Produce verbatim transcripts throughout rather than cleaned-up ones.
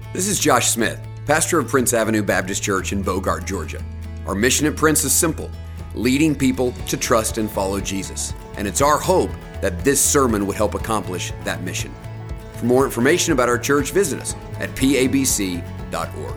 This is Josh Smith, pastor of Prince Avenue Baptist Church in Bogart, Georgia. Our mission at Prince is simple, leading people to trust and follow Jesus. And it's our hope that this sermon would help accomplish that mission. For more information about our church, visit us at p a b c dot org.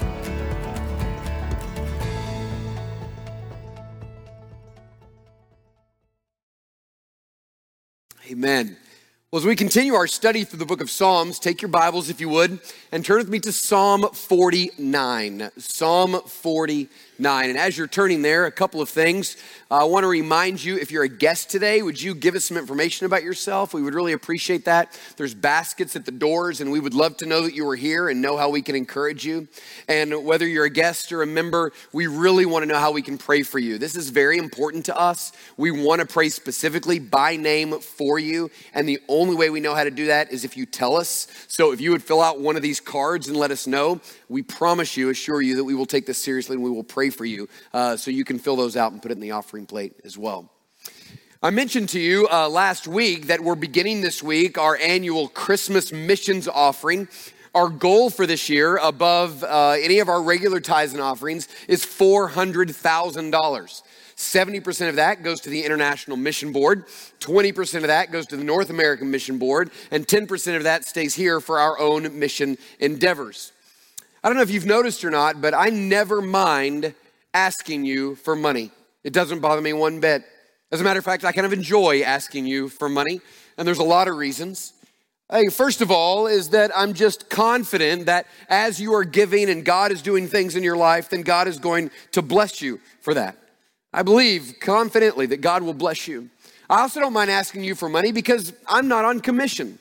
Amen. Well, as we continue our study through the book of Psalms, take your Bibles, if you would, and turn with me to Psalm forty-nine. Psalm forty-nine. And as you're turning there, a couple of things. Uh, I want to remind you, if you're a guest today, would you give us some information about yourself? We would really appreciate that. There's baskets at the doors, and we would love to know that you were here and know how we can encourage you. And whether you're a guest or a member, we really want to know how we can pray for you. This is very important to us. We want to pray specifically by name for you, and the only way we know how to do that is if you tell us. So if you would fill out one of these cards and let us know, we promise you, assure you that we will take this seriously and we will pray for you. Uh, so you can fill those out and put it in the offering plate as well. I mentioned to you uh, last week that we're beginning this week our annual Christmas missions offering. Our goal for this year, above uh, any of our regular tithes and offerings, is four hundred thousand dollars. seventy percent of that goes to the International Mission Board, twenty percent of that goes to the North American Mission Board, and ten percent of that stays here for our own mission endeavors. I don't know if you've noticed or not, but I never mind asking you for money. It doesn't bother me one bit. As a matter of fact, I kind of enjoy asking you for money, and there's a lot of reasons. Hey, first of all, is that I'm just confident that as you are giving and God is doing things in your life, then God is going to bless you for that. I believe confidently that God will bless you. I also don't mind asking you for money because I'm not on commission.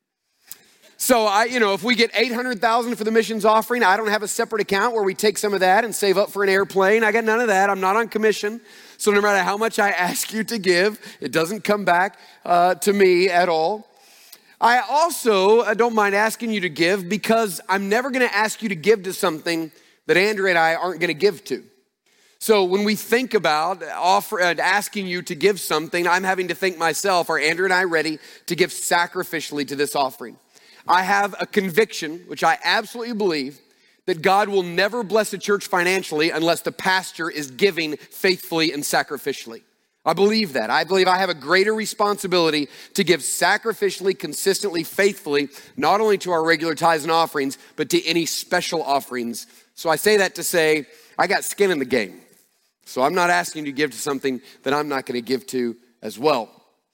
So I, you know, if we get eight hundred thousand dollars for the missions offering, I don't have a separate account where we take some of that and save up for an airplane. I got none of that. I'm not on commission. So no matter how much I ask you to give, it doesn't come back uh, to me at all. I also uh, don't mind asking you to give because I'm never going to ask you to give to something that Andrew and I aren't going to give to. So when we think about offer, uh, asking you to give something, I'm having to think myself, are Andrew and I ready to give sacrificially to this offering? I have a conviction, which I absolutely believe, that God will never bless a church financially unless the pastor is giving faithfully and sacrificially. I believe that. I believe I have a greater responsibility to give sacrificially, consistently, faithfully, not only to our regular tithes and offerings, but to any special offerings. So I say that to say, I got skin in the game. So I'm not asking you to give to something that I'm not going to give to as well.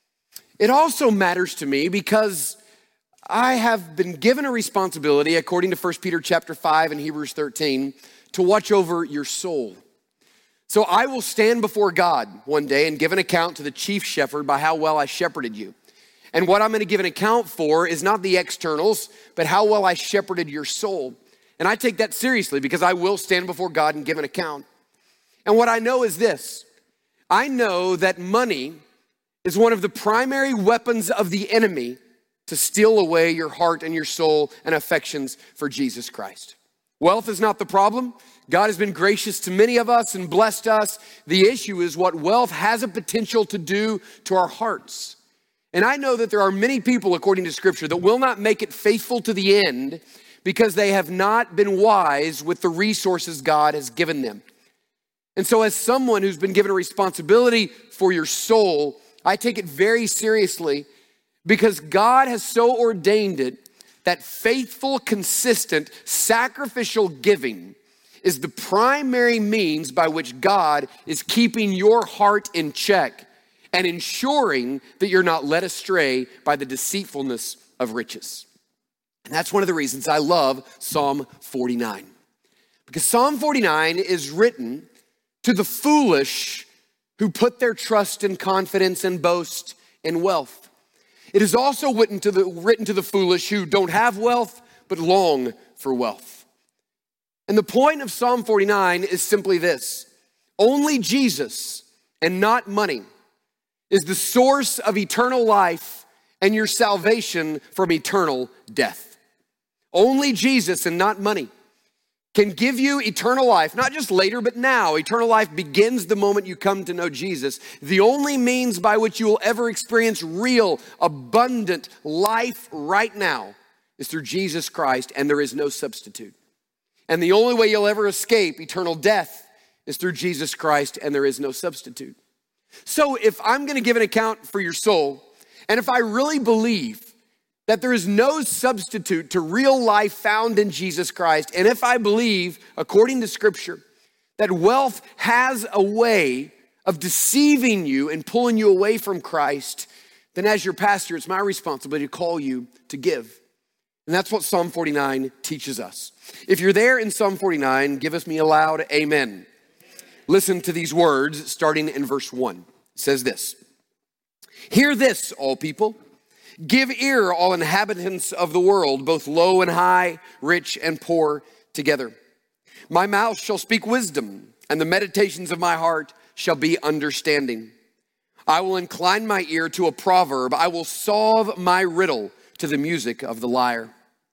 It also matters to me because I have been given a responsibility, according to First Peter chapter five and Hebrews thirteen, to watch over your soul. So I will stand before God one day and give an account to the chief shepherd by how well I shepherded you. And what I'm going to give an account for is not the externals, but how well I shepherded your soul. And I take that seriously because I will stand before God and give an account. And what I know is this. I know that money is one of the primary weapons of the enemy to steal away your heart and your soul and affections for Jesus Christ. Wealth is not the problem. God has been gracious to many of us and blessed us. The issue is what wealth has a potential to do to our hearts. And I know that there are many people, according to Scripture, that will not make it faithful to the end because they have not been wise with the resources God has given them. And so as someone who's been given a responsibility for your soul, I take it very seriously because God has so ordained it that faithful, consistent, sacrificial giving is the primary means by which God is keeping your heart in check and ensuring that you're not led astray by the deceitfulness of riches. And that's one of the reasons I love Psalm forty-nine. Because Psalm forty-nine is written to the foolish who put their trust and confidence and boast in wealth. It is also written to the, written to the foolish who don't have wealth but long for wealth. And the point of Psalm forty-nine is simply this. Only Jesus and not money is the source of eternal life and your salvation from eternal death. Only Jesus and not money can give you eternal life, not just later, but now. Eternal life begins the moment you come to know Jesus. The only means by which you will ever experience real, abundant life right now is through Jesus Christ, and there is no substitute. And the only way you'll ever escape eternal death is through Jesus Christ, and there is no substitute. So if I'm gonna give an account for your soul, and if I really believe that there is no substitute to real life found in Jesus Christ, and if I believe, according to Scripture, that wealth has a way of deceiving you and pulling you away from Christ, then as your pastor, it's my responsibility to call you to give. And that's what Psalm forty-nine teaches us. If you're there in Psalm forty-nine, give us me a loud amen. Listen to these words starting in verse one. It says this: "Hear this, all people. Give ear, all inhabitants of the world, both low and high, rich and poor together. My mouth shall speak wisdom, and the meditations of my heart shall be understanding. I will incline my ear to a proverb. I will solve my riddle to the music of the lyre.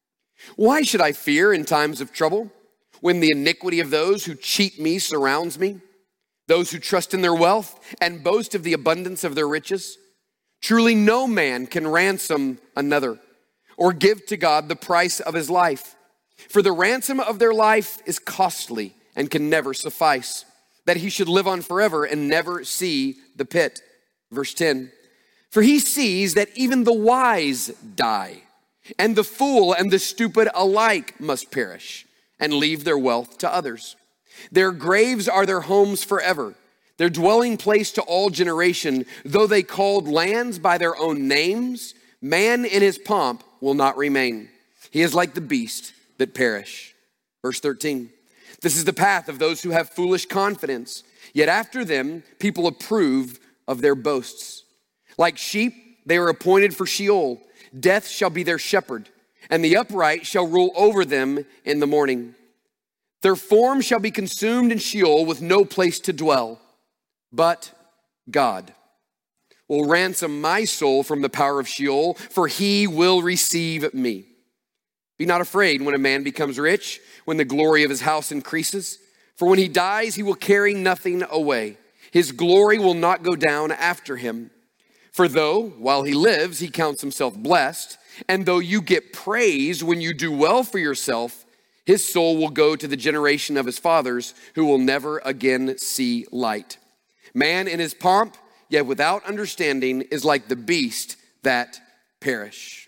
Why should I fear in times of trouble, when the iniquity of those who cheat me surrounds me, those who trust in their wealth and boast of the abundance of their riches? Truly no man can ransom another or give to God the price of his life. For the ransom of their life is costly and can never suffice, that he should live on forever and never see the pit." Verse ten, "For he sees that even the wise die, and the fool and the stupid alike must perish and leave their wealth to others. Their graves are their homes forever, their dwelling place to all generation. Though they called lands by their own names, man in his pomp will not remain. He is like the beast that perish." Verse thirteen, "This is the path of those who have foolish confidence, yet after them people approve of their boasts. Like sheep, they are appointed for Sheol. Death shall be their shepherd, and the upright shall rule over them in the morning. Their form shall be consumed in Sheol with no place to dwell. But God will ransom my soul from the power of Sheol, for he will receive me. Be not afraid when a man becomes rich, when the glory of his house increases. For when he dies, he will carry nothing away. His glory will not go down after him. For though, while he lives, he counts himself blessed, and though you get praise when you do well for yourself, his soul will go to the generation of his fathers, who will never again see light. Man in his pomp, yet without understanding, is like the beast that perish."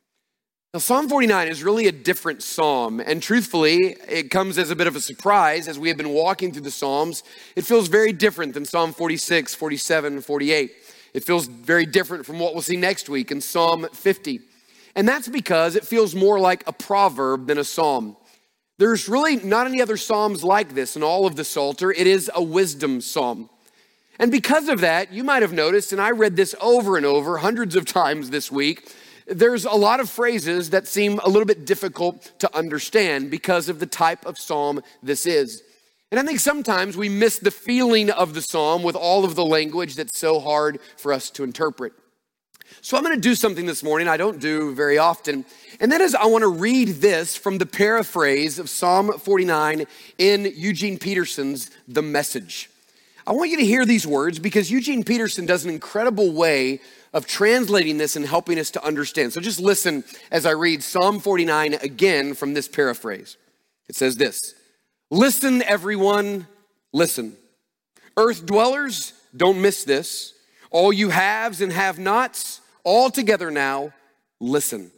Now, Psalm forty-nine is really a different psalm, and truthfully, it comes as a bit of a surprise as we have been walking through the Psalms. It feels very different than Psalm forty-six, forty-seven, forty-eight. It feels very different from what we'll see next week in Psalm fifty. And that's because it feels more like a proverb than a psalm. There's really not any other psalms like this in all of the Psalter. It is a wisdom psalm. And because of that, you might have noticed, and I read this over and over hundreds of times this week, there's a lot of phrases that seem a little bit difficult to understand because of the type of psalm this is. And I think sometimes we miss the feeling of the psalm with all of the language that's so hard for us to interpret. So I'm going to do something this morning I don't do very often, and that is I want to read this from the paraphrase of Psalm forty-nine in Eugene Peterson's The Message. I want you to hear these words because Eugene Peterson does an incredible way of translating this and helping us to understand. So just listen as I read Psalm forty-nine again from this paraphrase. It says this: "Listen, everyone, listen. Earth dwellers, don't miss this. All you haves and have-nots, all together now, listen.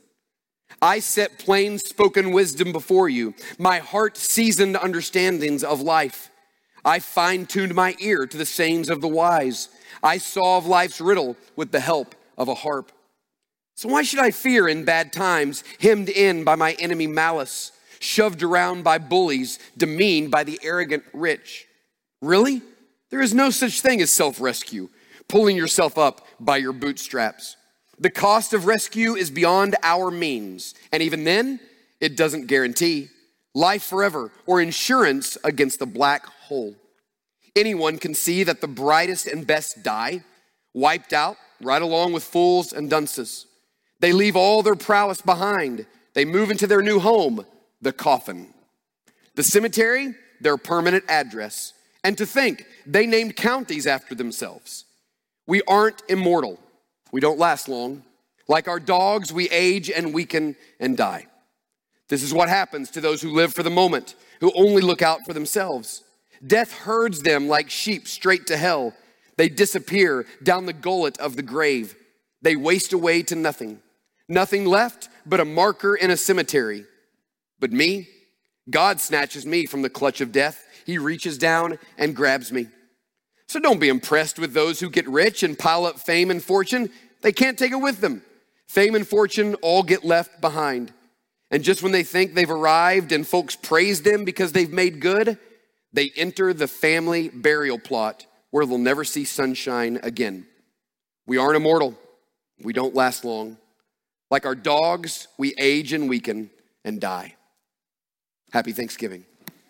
I set plain spoken wisdom before you, my heart seasoned understandings of life. I fine-tuned my ear to the sayings of the wise. I solve life's riddle with the help of a harp. So why should I fear in bad times, hemmed in by my enemy malice, shoved around by bullies, demeaned by the arrogant rich? Really? There is no such thing as self-rescue, pulling yourself up by your bootstraps. The cost of rescue is beyond our means, and even then, it doesn't guarantee life forever or insurance against the black hole. Anyone can see that the brightest and best die, wiped out right along with fools and dunces. They leave all their prowess behind. They move into their new home, the coffin. The cemetery, their permanent address. And to think, they named counties after themselves. We aren't immortal. We don't last long. Like our dogs, we age and weaken and die. This is what happens to those who live for the moment, who only look out for themselves. Death herds them like sheep straight to hell. They disappear down the gullet of the grave. They waste away to nothing. Nothing left but a marker in a cemetery. But me, God snatches me from the clutch of death. He reaches down and grabs me. So don't be impressed with those who get rich and pile up fame and fortune. They can't take it with them. Fame and fortune all get left behind. And just when they think they've arrived and folks praise them because they've made good, they enter the family burial plot where they'll never see sunshine again. We aren't immortal. We don't last long. Like our dogs, we age and weaken and die. Happy Thanksgiving.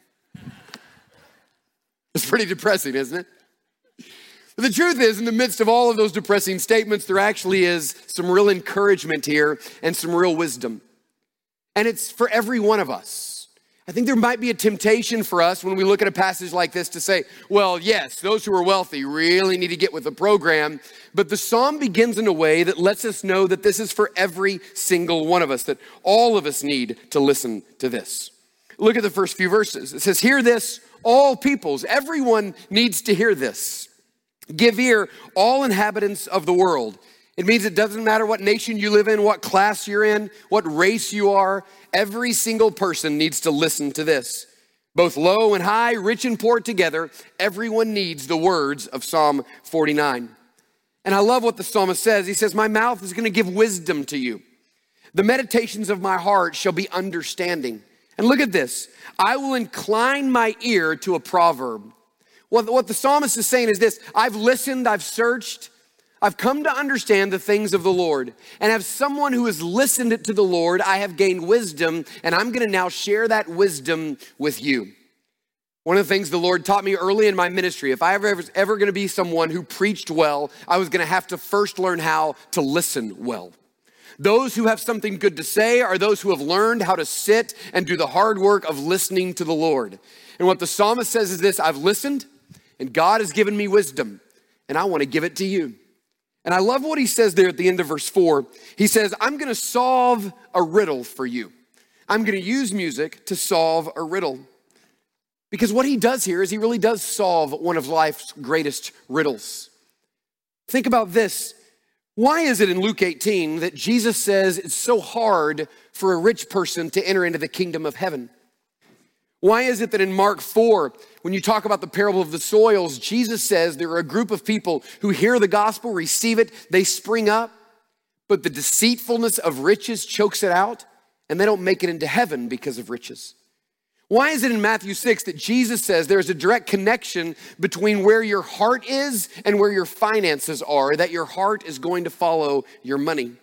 It's pretty depressing, isn't it? But the truth is, in the midst of all of those depressing statements, there actually is some real encouragement here and some real wisdom. And it's for every one of us. I think there might be a temptation for us when we look at a passage like this to say, well, yes, those who are wealthy really need to get with the program. But the psalm begins in a way that lets us know that this is for every single one of us, that all of us need to listen to this. Look at the first few verses. It says, hear this, all peoples. Everyone needs to hear this. Give ear, all inhabitants of the world. It means it doesn't matter what nation you live in, what class you're in, what race you are. Every single person needs to listen to this. Both low and high, rich and poor together, everyone needs the words of Psalm forty-nine. And I love what the psalmist says. He says, my mouth is going to give wisdom to you. The meditations of my heart shall be understanding. And look at this. I will incline my ear to a proverb. Well, what the psalmist is saying is this. I've listened, I've searched, I've come to understand the things of the Lord. And as someone who has listened to the Lord, I have gained wisdom, and I'm going to now share that wisdom with you. One of the things the Lord taught me early in my ministry, if I ever was ever going to be someone who preached well, I was going to have to first learn how to listen well. Those who have something good to say are those who have learned how to sit and do the hard work of listening to the Lord. And what the psalmist says is this, I've listened, and God has given me wisdom, and I want to give it to you. And I love what he says there at the end of verse four. He says, I'm going to solve a riddle for you. I'm going to use music to solve a riddle. Because what he does here is he really does solve one of life's greatest riddles. Think about this. Why is it in Luke eighteen that Jesus says it's so hard for a rich person to enter into the kingdom of heaven? Why is it that in Mark four, when you talk about the parable of the soils, Jesus says there are a group of people who hear the gospel, receive it, they spring up, but the deceitfulness of riches chokes it out, and they don't make it into heaven because of riches? Why is it in Matthew six that Jesus says there's a direct connection between where your heart is and where your finances are, that your heart is going to follow your money?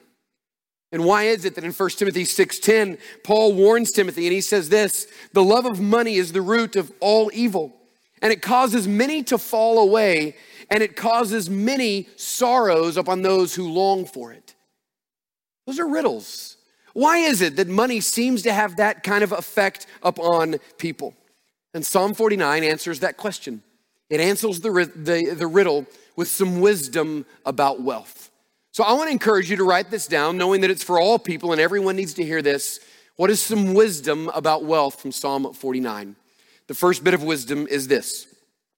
And why is it that in First Timothy six ten, Paul warns Timothy and he says this, the love of money is the root of all evil, and it causes many to fall away, and it causes many sorrows upon those who long for it. Those are riddles. Why is it that money seems to have that kind of effect upon people? And Psalm forty-nine answers that question. It answers the, the, the riddle with some wisdom about wealth. So I want to encourage you to write this down, knowing that it's for all people and everyone needs to hear this. What is some wisdom about wealth from Psalm forty-nine? The first bit of wisdom is this.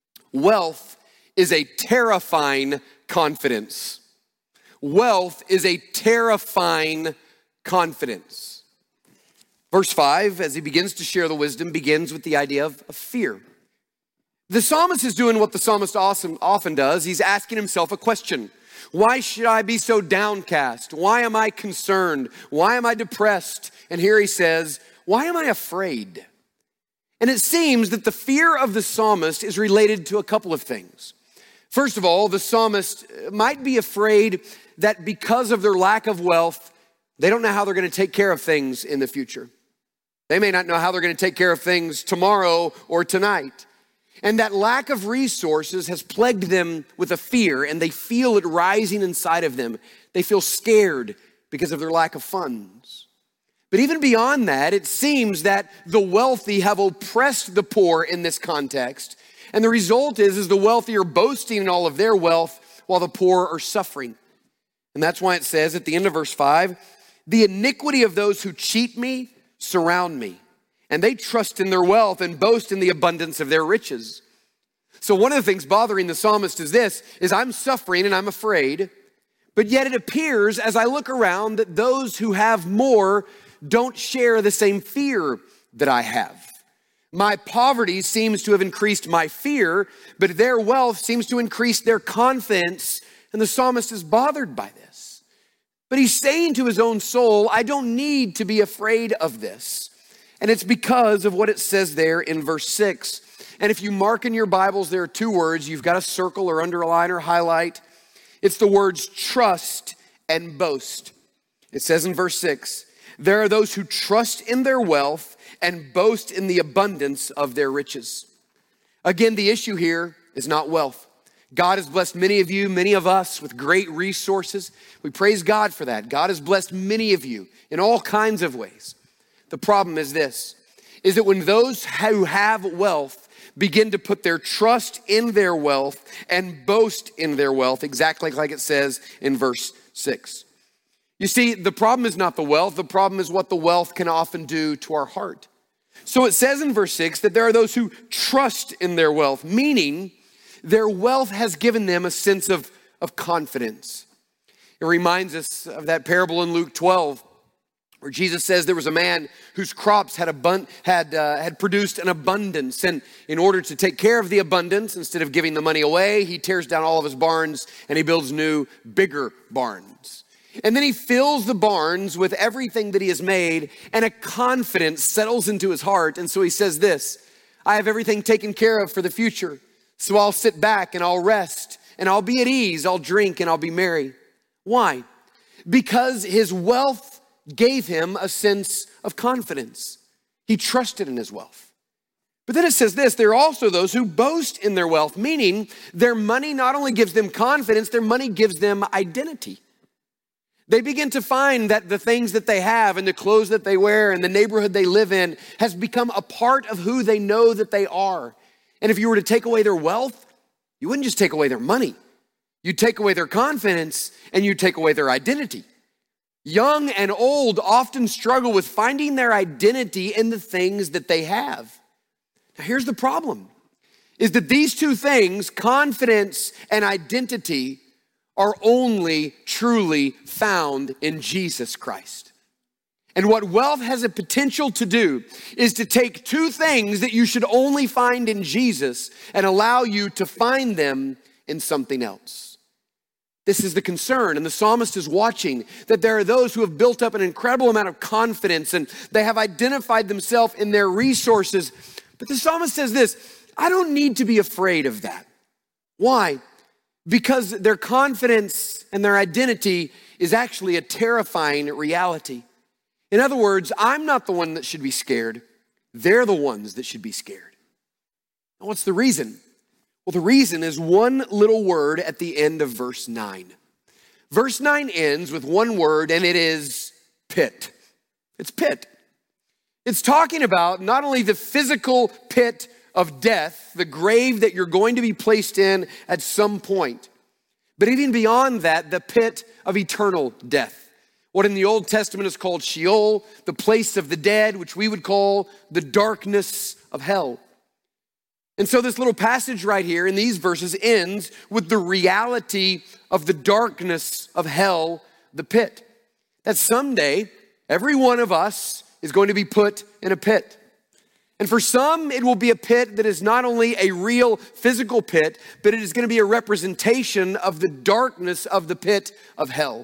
Wealth is a terrifying confidence. Wealth is a terrifying confidence. Verse five, as he begins to share the wisdom, begins with the idea of, of fear. The psalmist is doing what the psalmist often, often does. He's asking himself a question. Why should I be so downcast? Why am I concerned? Why am I depressed? And here he says, why am I afraid? And it seems that the fear of the psalmist is related to a couple of things. First of all, the psalmist might be afraid that because of their lack of wealth, they don't know how they're going to take care of things in the future. They may not know how they're going to take care of things tomorrow or tonight. And that lack of resources has plagued them with a fear, and they feel it rising inside of them. They feel scared because of their lack of funds. But even beyond that, it seems that the wealthy have oppressed the poor in this context. And the result is, is the wealthy are boasting in all of their wealth while the poor are suffering. And that's why it says at the end of verse five, the iniquity of those who cheat me surround me, and they trust in their wealth and boast in the abundance of their riches. So one of the things bothering the psalmist is this, is I'm suffering and I'm afraid, but yet it appears as I look around that those who have more don't share the same fear that I have. My poverty seems to have increased my fear, but their wealth seems to increase their confidence, and the psalmist is bothered by this. But he's saying to his own soul, I don't need to be afraid of this. And it's because of what it says there in verse six. And if you mark in your Bibles, there are two words you've got to circle or underline or highlight. It's the words trust and boast. It says in verse six, there are those who trust in their wealth and boast in the abundance of their riches. Again, the issue here is not wealth. God has blessed many of you, many of us with great resources. We praise God for that. God has blessed many of you in all kinds of ways. The problem is this, is that when those who have wealth begin to put their trust in their wealth and boast in their wealth, exactly like it says in verse six. You see, the problem is not the wealth. The problem is what the wealth can often do to our heart. So it says in verse six that there are those who trust in their wealth, meaning their wealth has given them a sense of, of confidence. It reminds us of that parable in Luke twelve, where Jesus says there was a man whose crops had abund- had uh, had produced an abundance. And in order to take care of the abundance, instead of giving the money away, he tears down all of his barns and he builds new, bigger barns. And then he fills the barns with everything that he has made, and a confidence settles into his heart. And so he says this, I have everything taken care of for the future. So I'll sit back and I'll rest and I'll be at ease. I'll drink and I'll be merry. Why? Because his wealth gave him a sense of confidence. He trusted in his wealth. But then it says this, there are also those who boast in their wealth, meaning their money not only gives them confidence, their money gives them identity. They begin to find that the things that they have and the clothes that they wear and the neighborhood they live in has become a part of who they know that they are. And if you were to take away their wealth, you wouldn't just take away their money. You'd take away their confidence and you'd take away their identity. Young and old often struggle with finding their identity in the things that they have. Now here's the problem, is that these two things, confidence and identity, are only truly found in Jesus Christ. And what wealth has a potential to do is to take two things that you should only find in Jesus and allow you to find them in something else. This is the concern, and the psalmist is watching that there are those who have built up an incredible amount of confidence and they have identified themselves in their resources. But the psalmist says this, I don't need to be afraid of that. Why? Because their confidence and their identity is actually a terrifying reality. In other words, I'm not the one that should be scared. They're the ones that should be scared. And what's the reason? Well, the reason is one little word at the end of verse nine. Verse nine ends with one word, and it is pit. It's pit. It's talking about not only the physical pit of death, the grave that you're going to be placed in at some point, but even beyond that, the pit of eternal death. What in the Old Testament is called Sheol, the place of the dead, which we would call the darkness of hell. And so this little passage right here in these verses ends with the reality of the darkness of hell, the pit. That someday, every one of us is going to be put in a pit. And for some, it will be a pit that is not only a real physical pit, but it is going to be a representation of the darkness of the pit of hell.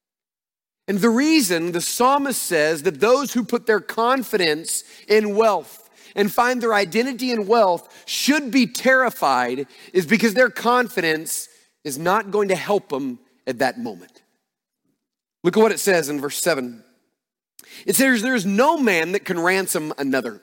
And the reason the psalmist says that those who put their confidence in wealth and find their identity in wealth should be terrified is because their confidence is not going to help them at that moment. Look at what it says in verse seven. It says, there is no man that can ransom another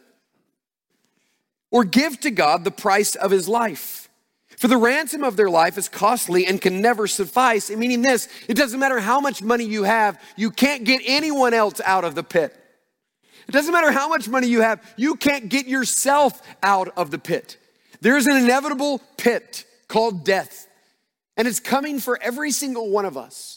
or give to God the price of his life. For the ransom of their life is costly and can never suffice. Meaning this, it doesn't matter how much money you have, you can't get anyone else out of the pit. It doesn't matter how much money you have, you can't get yourself out of the pit. There's an inevitable pit called death, and it's coming for every single one of us.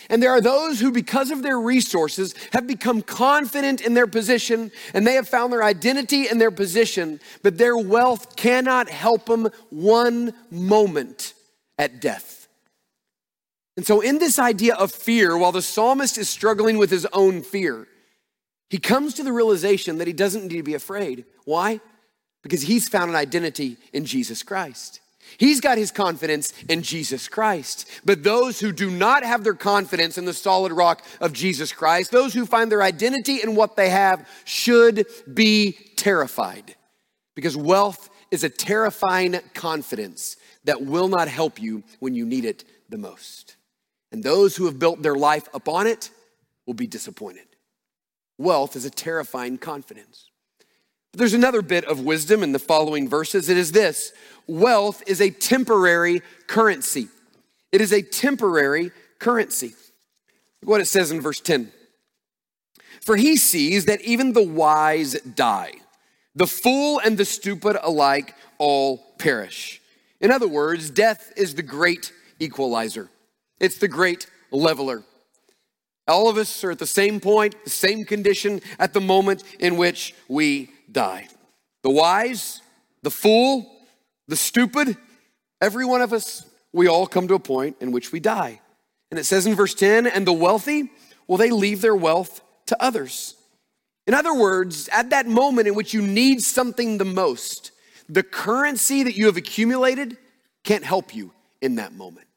And there are those who, because of their resources, have become confident in their position and they have found their identity in their position, but their wealth cannot help them one moment at death. And so in this idea of fear, while the psalmist is struggling with his own fear, he comes to the realization that he doesn't need to be afraid. Why? Because he's found an identity in Jesus Christ. He's got his confidence in Jesus Christ. But those who do not have their confidence in the solid rock of Jesus Christ, those who find their identity in what they have, should be terrified. Because wealth is a terrifying confidence that will not help you when you need it the most. And those who have built their life upon it will be disappointed. Wealth is a terrifying confidence. But there's another bit of wisdom in the following verses. It is this: wealth is a temporary currency. It is a temporary currency. Look what it says in verse ten. For he sees that even the wise die. The fool and the stupid alike all perish. In other words, death is the great equalizer. It's the great leveler. All of us are at the same point, the same condition at the moment in which we die. The wise, the fool, the stupid, every one of us, we all come to a point in which we die. And it says in verse ten, and the wealthy, well, they leave their wealth to others. In other words, at that moment in which you need something the most, the currency that you have accumulated can't help you in that moment.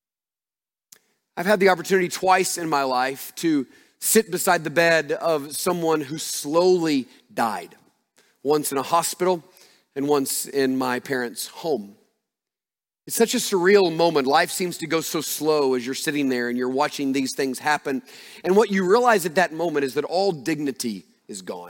I've had the opportunity twice in my life to sit beside the bed of someone who slowly died. Once in a hospital and once in my parents' home. It's such a surreal moment. Life seems to go so slow as you're sitting there and you're watching these things happen. And what you realize at that moment is that all dignity is gone.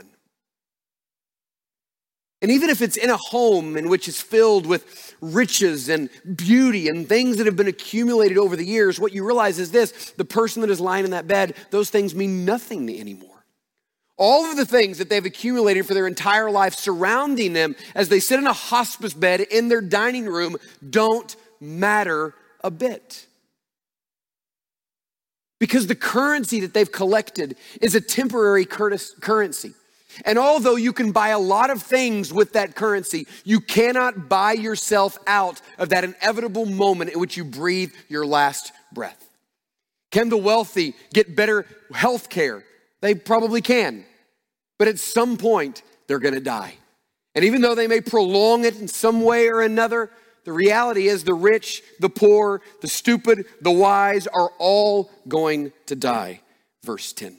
And even if it's in a home in which is filled with riches and beauty and things that have been accumulated over the years, what you realize is this: the person that is lying in that bed, those things mean nothing anymore. All of the things that they've accumulated for their entire life surrounding them as they sit in a hospice bed in their dining room don't matter a bit. Because the currency that they've collected is a temporary currency. And although you can buy a lot of things with that currency, you cannot buy yourself out of that inevitable moment in which you breathe your last breath. Can the wealthy get better health care? They probably can. But at some point, they're going to die. And even though they may prolong it in some way or another, the reality is the rich, the poor, the stupid, the wise are all going to die. Verse ten.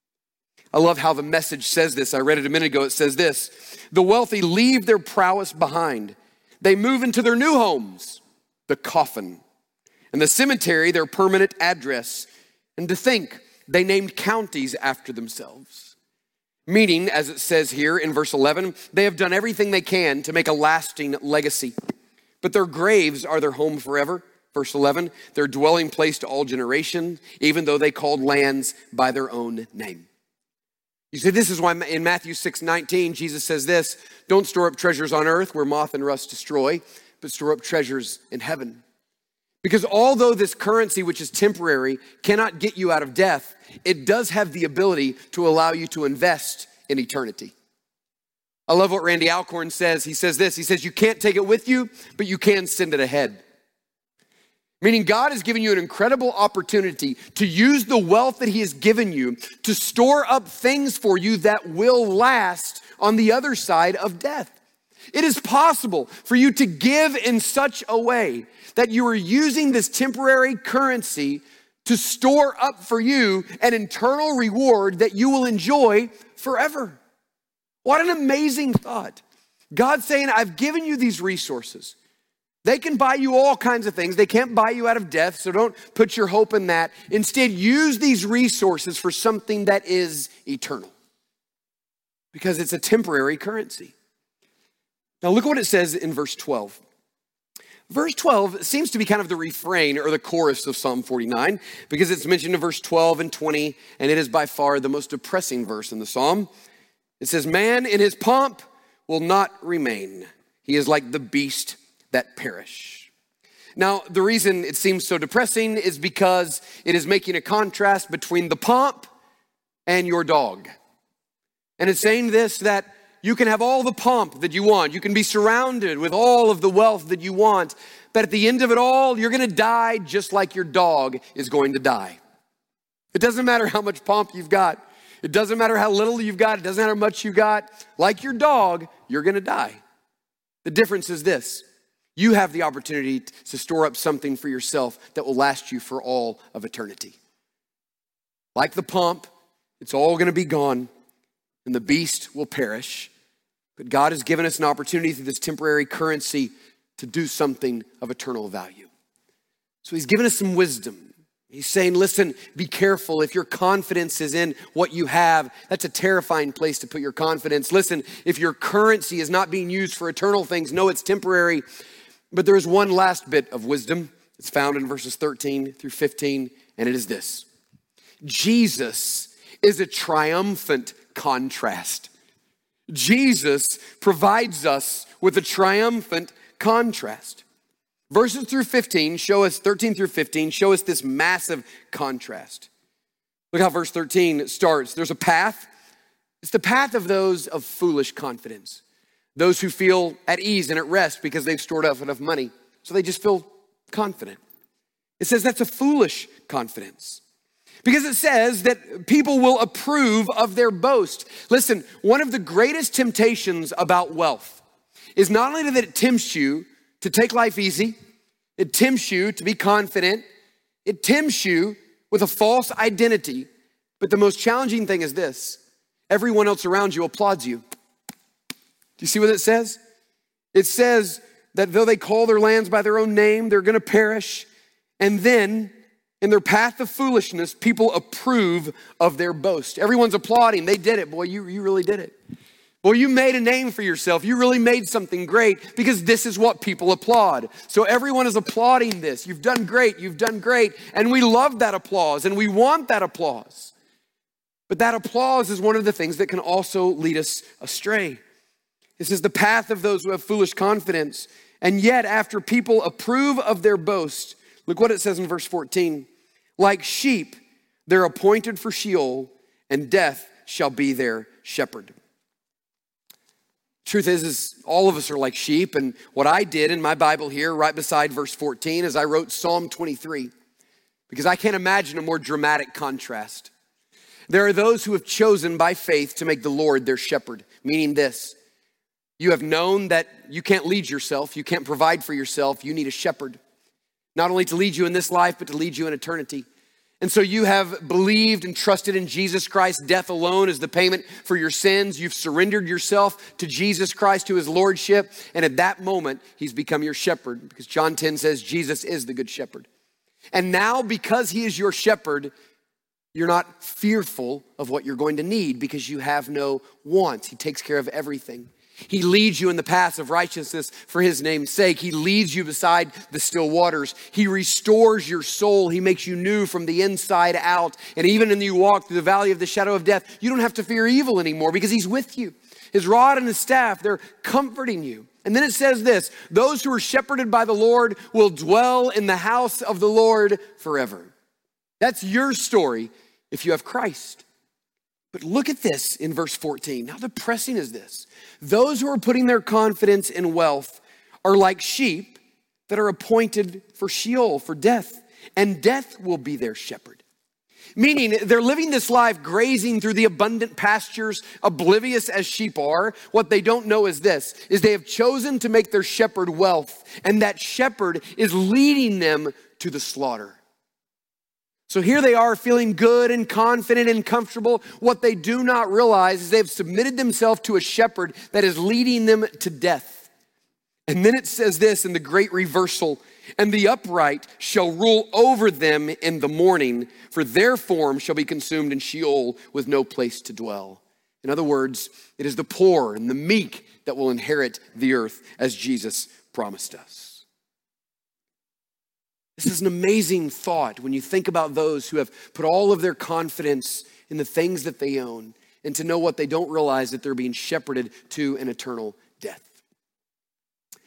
I love how the Message says this. I read it a minute ago. It says this: the wealthy leave their prowess behind. They move into their new homes, the coffin, and the cemetery, their permanent address. And to think, they named counties after themselves. Meaning, as it says here in verse eleven, they have done everything they can to make a lasting legacy. But their graves are their home forever. Verse eleven, their dwelling place to all generations, even though they called lands by their own name. You see, this is why in Matthew six nineteen, Jesus says this: don't store up treasures on earth where moth and rust destroy, but store up treasures in heaven. Because although this currency, which is temporary, cannot get you out of death, it does have the ability to allow you to invest in eternity. I love what Randy Alcorn says. He says this, he says, you can't take it with you, but you can send it ahead. Meaning God has given you an incredible opportunity to use the wealth that he has given you to store up things for you that will last on the other side of death. It is possible for you to give in such a way that you are using this temporary currency to store up for you an eternal reward that you will enjoy forever. What an amazing thought. God's saying, I've given you these resources. They can buy you all kinds of things. They can't buy you out of death, so don't put your hope in that. Instead, use these resources for something that is eternal, because it's a temporary currency. Now look what it says in verse twelve. Verse twelve seems to be kind of the refrain or the chorus of Psalm forty-nine, because it's mentioned in verse twelve and twenty, and it is by far the most depressing verse in the psalm. It says, man in his pomp will not remain. He is like the beast that perish. Now, the reason it seems so depressing is because it is making a contrast between the pomp and your dog. And it's saying this, that you can have all the pomp that you want. You can be surrounded with all of the wealth that you want. But at the end of it all, you're going to die just like your dog is going to die. It doesn't matter how much pomp you've got. It doesn't matter how little you've got. It doesn't matter how much you got. Like your dog, you're going to die. The difference is this. You have the opportunity to store up something for yourself that will last you for all of eternity. Like the pomp, it's all going to be gone, and the beast will perish. But God has given us an opportunity through this temporary currency to do something of eternal value. So he's given us some wisdom. He's saying, listen, be careful. If your confidence is in what you have, that's a terrifying place to put your confidence. Listen, if your currency is not being used for eternal things, no, it's temporary. But there is one last bit of wisdom. It's found in verses thirteen through fifteen, and it is this. Jesus is a triumphant contrast. Jesus provides us with a triumphant contrast. Verses through fifteen show us, thirteen through fifteen, show us this massive contrast. Look how verse thirteen starts. There's a path. It's the path of those of foolish confidence. Those who feel at ease and at rest because they've stored up enough money. So they just feel confident. It says that's a foolish confidence. Because it says that people will approve of their boast. Listen, one of the greatest temptations about wealth is not only that it tempts you to take life easy, it tempts you to be confident, it tempts you with a false identity. But the most challenging thing is this: everyone else around you applauds you. Do you see what it says? It says that though they call their lands by their own name, they're going to perish. And then in their path of foolishness, people approve of their boast. Everyone's applauding. They did it. Boy, you, you really did it. Boy, you made a name for yourself. You really made something great, because this is what people applaud. So everyone is applauding this. You've done great. You've done great. And we love that applause, and we want that applause. But that applause is one of the things that can also lead us astray. This is the path of those who have foolish confidence. And yet, after people approve of their boast, look what it says in verse fourteen. Like sheep, they're appointed for Sheol, and death shall be their shepherd. Truth is, is all of us are like sheep. And what I did in my Bible here, right beside verse fourteen, is I wrote Psalm twenty-three, because I can't imagine a more dramatic contrast. There are those who have chosen by faith to make the Lord their shepherd, meaning this: you have known that you can't lead yourself, you can't provide for yourself, you need a shepherd. Not only to lead you in this life, but to lead you in eternity. And so you have believed and trusted in Jesus Christ. Death alone is the payment for your sins. You've surrendered yourself to Jesus Christ, to his lordship. And at that moment, he's become your shepherd, because John ten says Jesus is the good shepherd. And now, because he is your shepherd, you're not fearful of what you're going to need, because you have no wants. He takes care of everything. He leads you in the paths of righteousness for his name's sake. He leads you beside the still waters. He restores your soul. He makes you new from the inside out. And even when you walk through the valley of the shadow of death, you don't have to fear evil anymore, because he's with you. His rod and his staff, they're comforting you. And then it says this: those who are shepherded by the Lord will dwell in the house of the Lord forever. That's your story if you have Christ. But look at this in verse fourteen. How depressing is this? Those who are putting their confidence in wealth are like sheep that are appointed for Sheol, for death, and death will be their shepherd. Meaning they're living this life grazing through the abundant pastures, oblivious as sheep are. What they don't know is this, is they have chosen to make their shepherd wealth, and that shepherd is leading them to the slaughter. So here they are, feeling good and confident and comfortable. What they do not realize is they've submitted themselves to a shepherd that is leading them to death. And then it says this in the great reversal: and the upright shall rule over them in the morning, for their form shall be consumed in Sheol with no place to dwell. In other words, it is the poor and the meek that will inherit the earth, as Jesus promised us. This is an amazing thought when you think about those who have put all of their confidence in the things that they own, and to know what they don't realize, that they're being shepherded to an eternal death.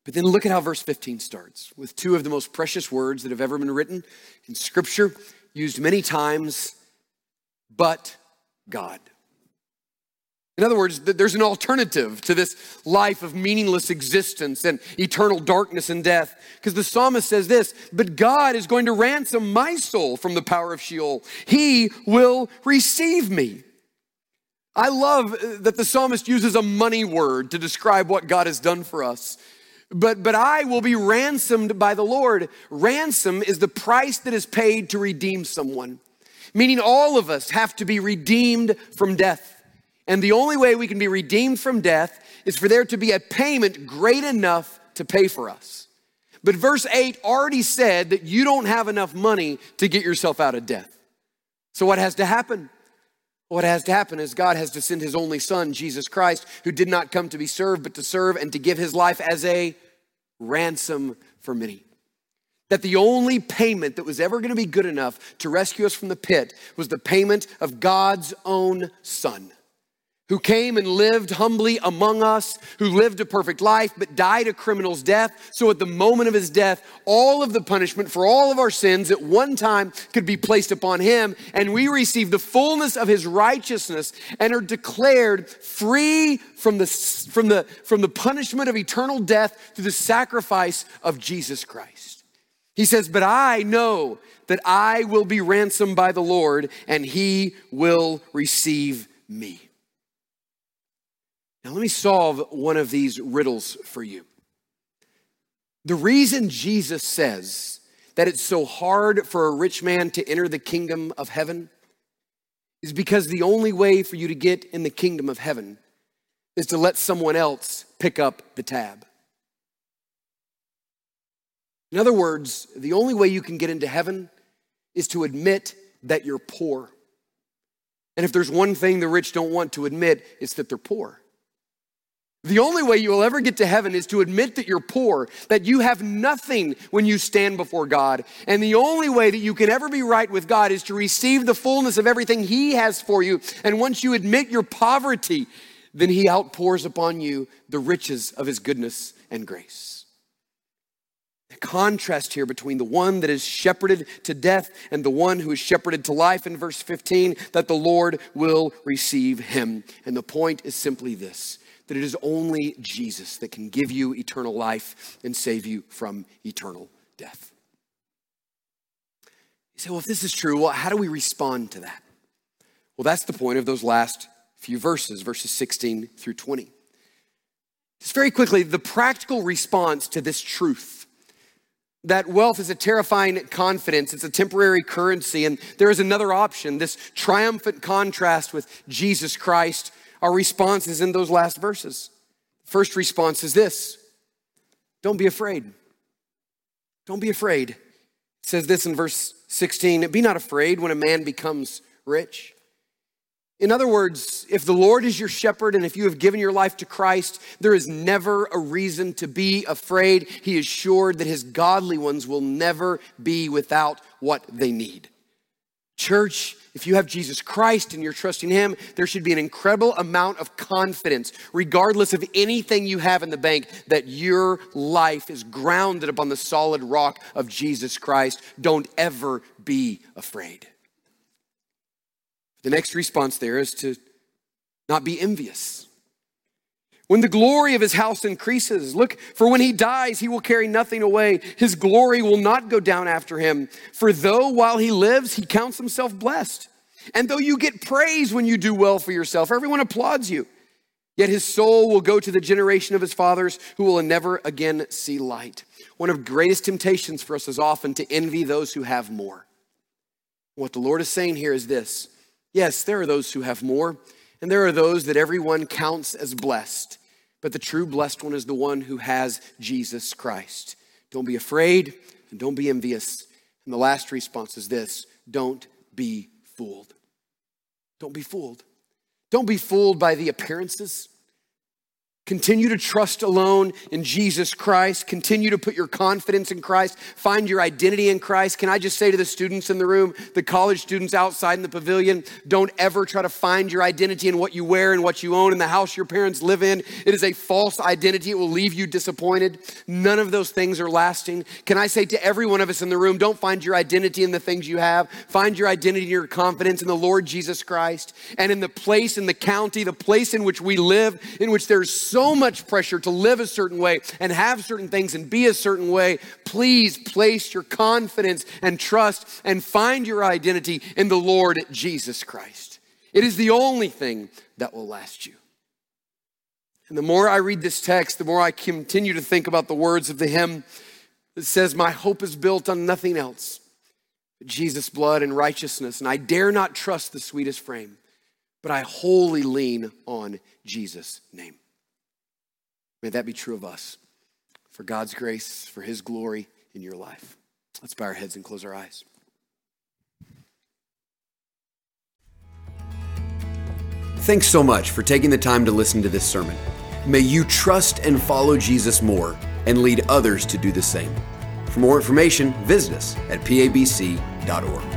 But then look at how verse fifteen starts with two of the most precious words that have ever been written in Scripture, used many times, but God. In other words, there's an alternative to this life of meaningless existence and eternal darkness and death. Because the psalmist says this, but God is going to ransom my soul from the power of Sheol. He will receive me. I love that the psalmist uses a money word to describe what God has done for us. But, but I will be ransomed by the Lord. Ransom is the price that is paid to redeem someone. Meaning all of us have to be redeemed from death. And the only way we can be redeemed from death is for there to be a payment great enough to pay for us. But verse eight already said that you don't have enough money to get yourself out of death. So what has to happen? What has to happen is God has to send his only son, Jesus Christ, who did not come to be served, but to serve and to give his life as a ransom for many. That the only payment that was ever going to be good enough to rescue us from the pit was the payment of God's own son, who came and lived humbly among us, who lived a perfect life, but died a criminal's death. So at the moment of his death, all of the punishment for all of our sins at one time could be placed upon him, and we receive the fullness of his righteousness and are declared free from the, from the, from the punishment of eternal death through the sacrifice of Jesus Christ. He says, but I know that I will be ransomed by the Lord, and he will receive me. Now let me solve one of these riddles for you. The reason Jesus says that it's so hard for a rich man to enter the kingdom of heaven is because the only way for you to get in the kingdom of heaven is to let someone else pick up the tab. In other words, the only way you can get into heaven is to admit that you're poor. And if there's one thing the rich don't want to admit, it's that they're poor. The only way you will ever get to heaven is to admit that you're poor, that you have nothing when you stand before God. And the only way that you can ever be right with God is to receive the fullness of everything he has for you. And once you admit your poverty, then he outpours upon you the riches of his goodness and grace. The contrast here between the one that is shepherded to death and the one who is shepherded to life in verse fifteen, that the Lord will receive him. And the point is simply this, that it is only Jesus that can give you eternal life and save you from eternal death. You say, well, if this is true, well, how do we respond to that? Well, that's the point of those last few verses, verses sixteen through twenty. Just very quickly, the practical response to this truth, that wealth is a terrifying confidence, it's a temporary currency, and there is another option, this triumphant contrast with Jesus Christ. Our response is in those last verses. First response is this: don't be afraid. Don't be afraid. It says this in verse sixteen, be not afraid when a man becomes rich. In other words, if the Lord is your shepherd and if you have given your life to Christ, there is never a reason to be afraid. He is sure that his godly ones will never be without what they need. Church, if you have Jesus Christ and you're trusting him, there should be an incredible amount of confidence, regardless of anything you have in the bank, that your life is grounded upon the solid rock of Jesus Christ. Don't ever be afraid. The next response there is to not be envious. When the glory of his house increases, look, for when he dies, he will carry nothing away. His glory will not go down after him. For though while he lives, he counts himself blessed. And though you get praise when you do well for yourself, everyone applauds you. Yet his soul will go to the generation of his fathers who will never again see light. One of the greatest temptations for us is often to envy those who have more. What the Lord is saying here is this. Yes, there are those who have more, and there are those that everyone counts as blessed. But the true blessed one is the one who has Jesus Christ. Don't be afraid and don't be envious. And the last response is this: don't be fooled. Don't be fooled. Don't be fooled by the appearances. Continue to trust alone in Jesus Christ. Continue to put your confidence in Christ. Find your identity in Christ. Can I just say to the students in the room, the college students outside in the pavilion, don't ever try to find your identity in what you wear and what you own in the house your parents live in. It is a false identity. It will leave you disappointed. None of those things are lasting. Can I say to every one of us in the room, don't find your identity in the things you have. Find your identity and your confidence in the Lord Jesus Christ and in the place, in the county, the place in which we live, in which there's so so much pressure to live a certain way and have certain things and be a certain way. Please place your confidence and trust and find your identity in the Lord Jesus Christ. It is the only thing that will last you. And the more I read this text, the more I continue to think about the words of the hymn that says, my hope is built on nothing else but Jesus' blood and righteousness, and I dare not trust the sweetest frame, but I wholly lean on Jesus' name. May that be true of us, for God's grace, for his glory in your life. Let's bow our heads and close our eyes. Thanks so much for taking the time to listen to this sermon. May you trust and follow Jesus more and lead others to do the same. For more information, visit us at P A B C dot org.